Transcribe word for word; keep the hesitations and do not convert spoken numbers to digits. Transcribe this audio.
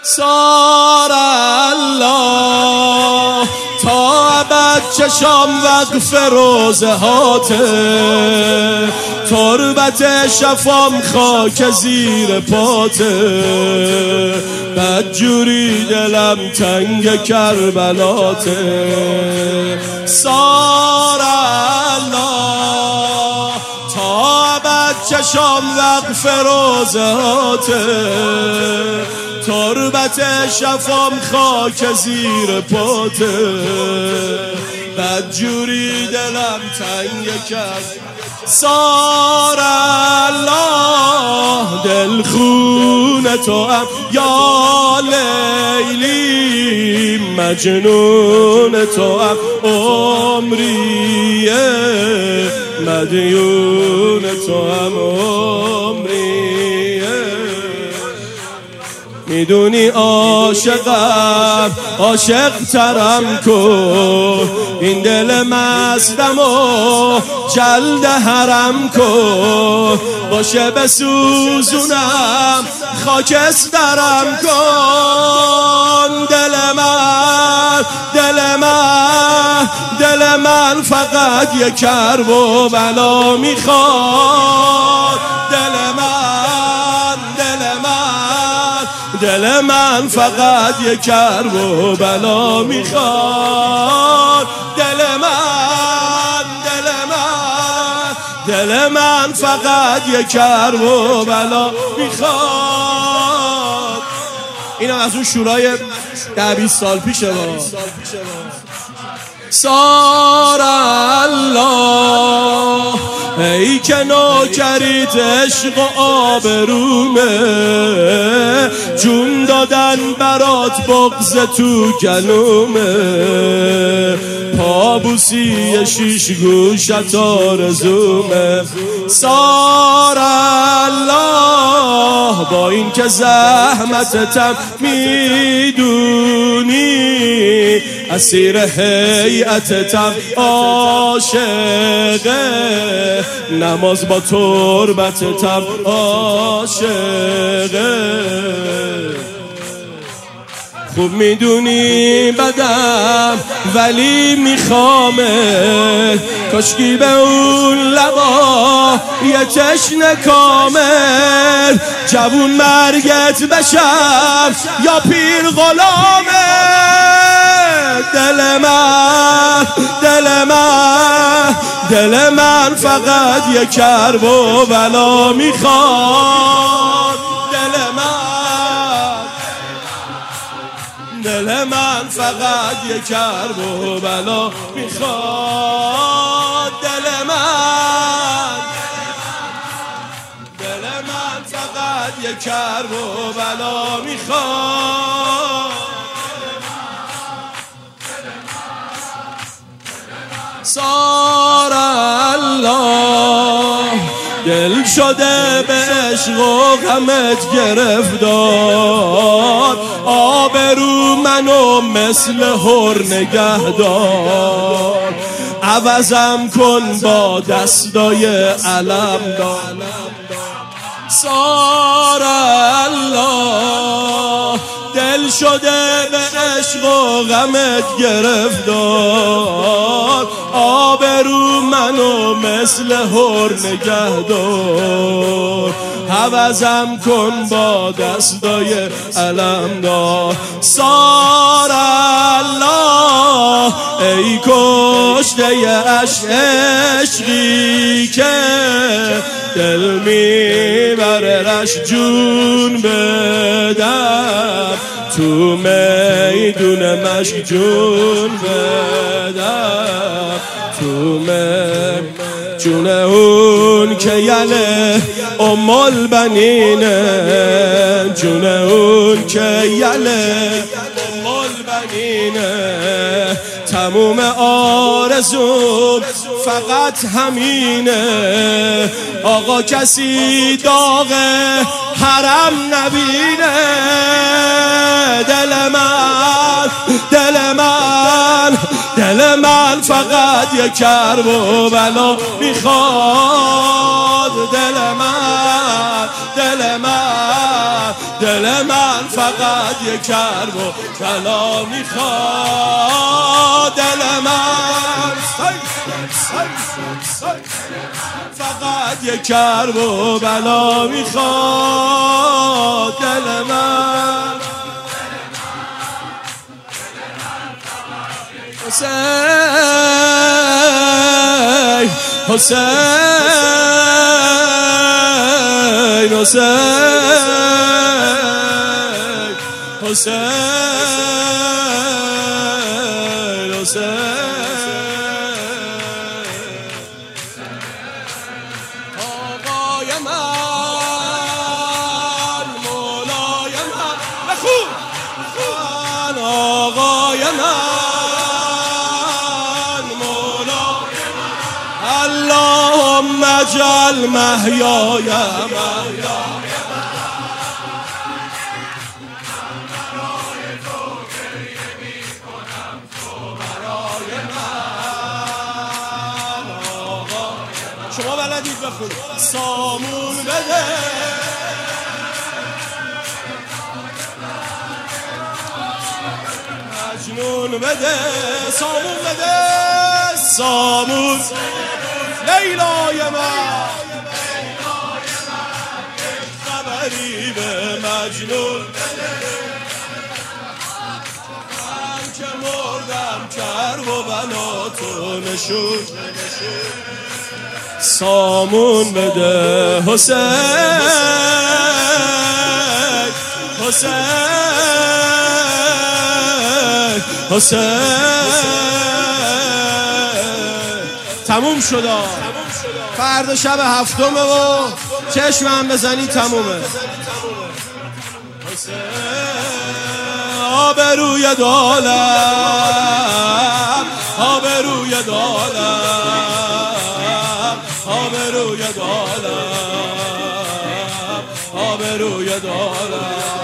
سار الله تا ابد چشام وقف روزه هاته، تربت شفام خاک زیر پاته، بدجوری دلم تنگ کربلاته. سار الله تا ابد چشام وقف روزه هاته، تربت شفام خاک زیر پاته، بدجوری دلم تنگ کرد. سار الله دل خون تو هم یا لیلی، مجنون تو هم عمریه، مدیون تو هم عمریه. میدونی عاشقم عاشق ترم کن، این دل مستم و جلد حرم کن، باشه بسوزونم خاکسترم کن. دل من دل من دل من فقط یک کرب و بلا میخواد. دل من دل من دل من فقط یک کرب و بلا میخواد. دل من دل من دل من فقط یک کرب و بلا میخواد. این هم از اون شورای ده بیست سال پیشه با. سار الله ای که نوکریت عشق و آبرومه، جون دادن برات بغض تو گلومه، پابوسی شیش گوشت آرزومه. سار الله با این که زحمتتم میدونی، اسیر هیئتتم عاشقه، نماز با تربتتم عاشقه. خوب میدونی بدم ولی میخوامه، کاشکی به اون لبا یه تشنه کامل، جوون مرگت بشم یا پیر غلامه. دل من دل من دل من فقط یک کرب و بلا میخواد. دل من دل من فقط یک کرب و بلا میخواد. دل من دل من فقط یک کرب و بلا میخواد. سار الله دل شده به عشق و غمت گرفتار، آبرو منو مثل هر نگهدار، عوضم کن با دستای علم دار. سار الله دل شده به عشق و غمت گرفتار، آبرو منو مثل هر نگهدار، عوضم کن با دستای علمدار. سار الله ای کشته اش عشقی که دل میبره رش جون بدم، تو میدون مشک جون بدم، تو میدون جون اون که یله ام البنینه، جون اون که یله ام البنینه، تموم آرزوم فقط همینه، آقا کسی داغ حرم نبینه. دل من دل من دل من فقط یک کرب و بلا میخواد. دل من دل من دل من فقط یک کرب و بلا میخواد. دل من فقط یک کرب و بلا میخواد. دل من حسین حسین حسین حسین حسین آقای من مولای من بخون آقای من مولای من اللهم اجعل محیای محیا شما بلدید بخونید سامون بده مجنون بده سامون بده سامون لیلای من خبری به مجنون بده من که مردم کرب و بنا تو نشون سامون بده حسین حسین حسین تموم شد. فردا شب هفتمه و چشمم بزنی تمومه. آبروی دولم آبروی دولم آبروی دولم آبروی دولم